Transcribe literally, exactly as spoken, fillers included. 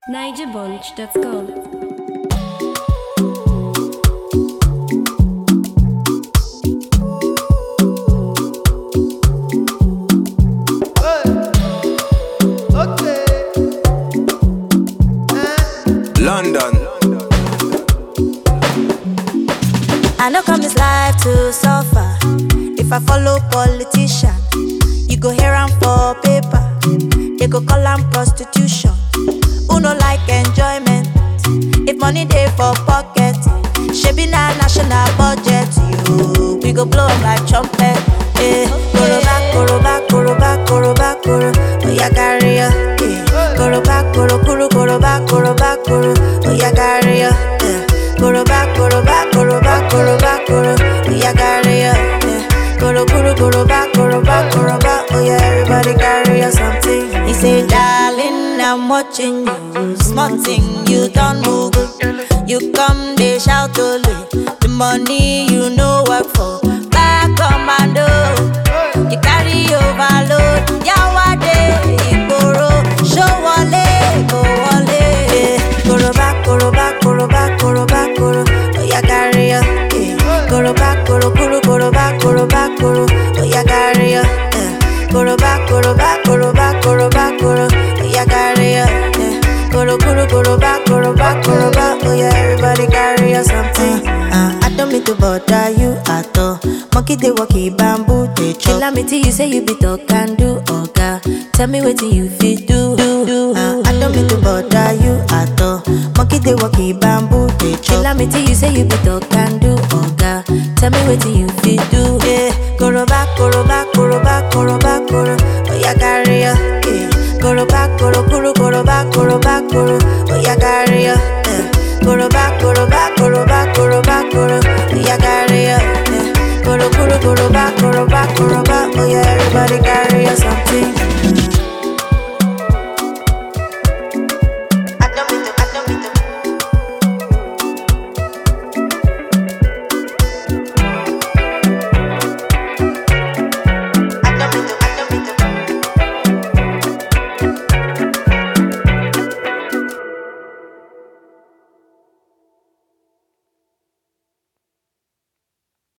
niger bunch dot com. London. I know come this life to suffer. If I follow politician, you go hear am for paper. They go call am prostitution. Who no like enjoyment? If money dey for pocket, shebi na national budget. You, we go blow am like trumpet. Eh, koroba, koroba, koroba, koroba, koro. Oya carry ya. Eh, koroba, koro, koro, koroba, koroba, koro. Oya carry ya. Eh, koroba, koroba, koroba, koroba, koro. Oya carry ya. Eh, koro, koro, koroba, koroba, koroba. Oya everybody carry ya something. He say, darling, I'm watching you. Small thing, you don't move. You come, they shout only. The money you know work for. Back commando, you carry overload. Yawade, Igboro, show wale, go wale. Koroba, koroba, koroba, koroba, koro. Oya carry ya. Koroba, koro, koro, koroba, koroba, koro. Oya carry ya. Koroba, koroba, koroba, koroba, koro. Oya carry ya. Koro, koro, koroba, koroba, koroba. Oya everybody carry ya something. Uh, I don't mean to bother you at all. Monkey they walkie bamboo they chop. Tell me till you say you be talk and do oga. Tell me what you fit do. do, do. Uh, I don't mean to bother you at all. Monkey they walkie bamboo they chop. Tell me till you say you be talk and do oga. Tell me what you fit do. Yeah, koroba, koroba, koroba, koroba, koro. Oya carry ya. Yeah, koroba, koro, koro, koroba, koroba, koro. Oya carry ya. Yeah, koroba, koroba.